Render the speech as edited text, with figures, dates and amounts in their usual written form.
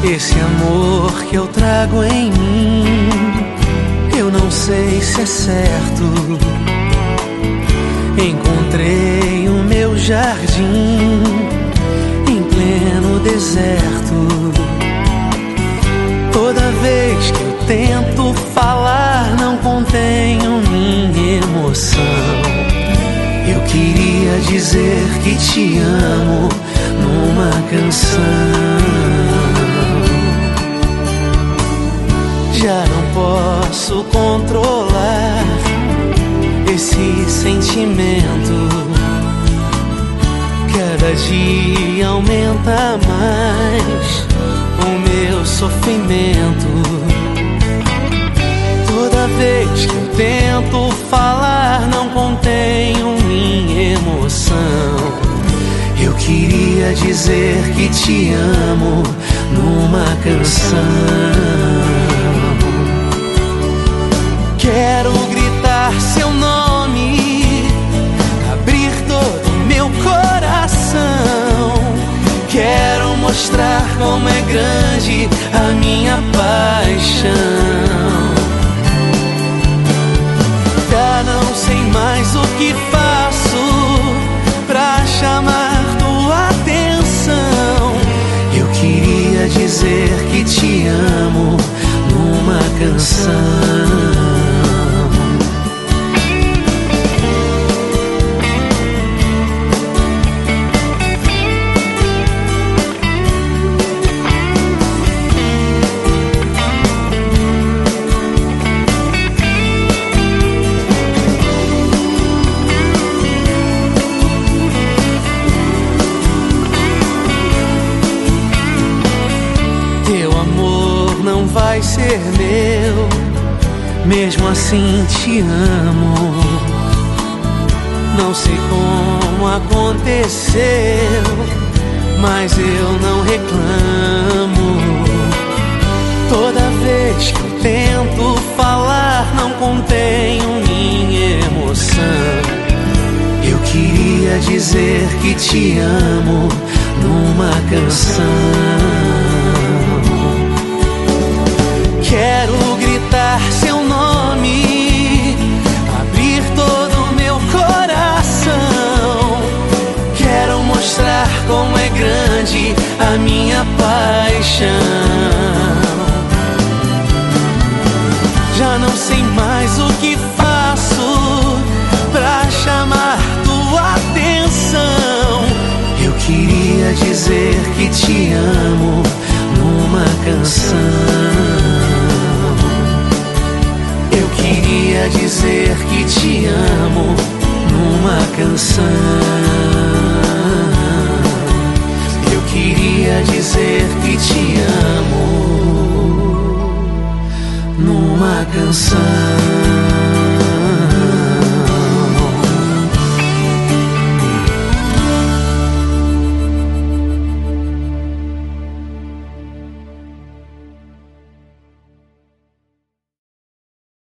Esse amor que eu trago em mim, eu não sei se é certo. Encontrei o meu jardim em pleno deserto. Toda vez que eu tento falar, não contenho minha emoção. Eu queria dizer que te amo numa canção. Já não posso controlar esse sentimento. Cada dia aumenta mais o meu sofrimento. Toda vez que eu tento falar, não contenho minha emoção. Eu queria dizer que te amo numa canção. Quero gritar seu nome, abrir todo o meu coração. Quero mostrar como é grande a minha paixão. Já não sei mais o que faço pra chamar tua atenção. Eu queria dizer que te amo numa canção. Teu amor não vai ser meu, mesmo assim te amo. Não sei como aconteceu, mas eu não reclamo. Toda vez que eu tento falar, não contenho minha emoção. Eu queria dizer que te amo numa canção. Quero gritar seu nome, abrir todo o meu coração. Quero mostrar como é grande a minha paixão. Já não sei mais o que faço pra chamar tua atenção. Eu queria dizer que te amo numa canção. Eu queria dizer que te amo numa canção. Eu queria dizer que te amo numa canção.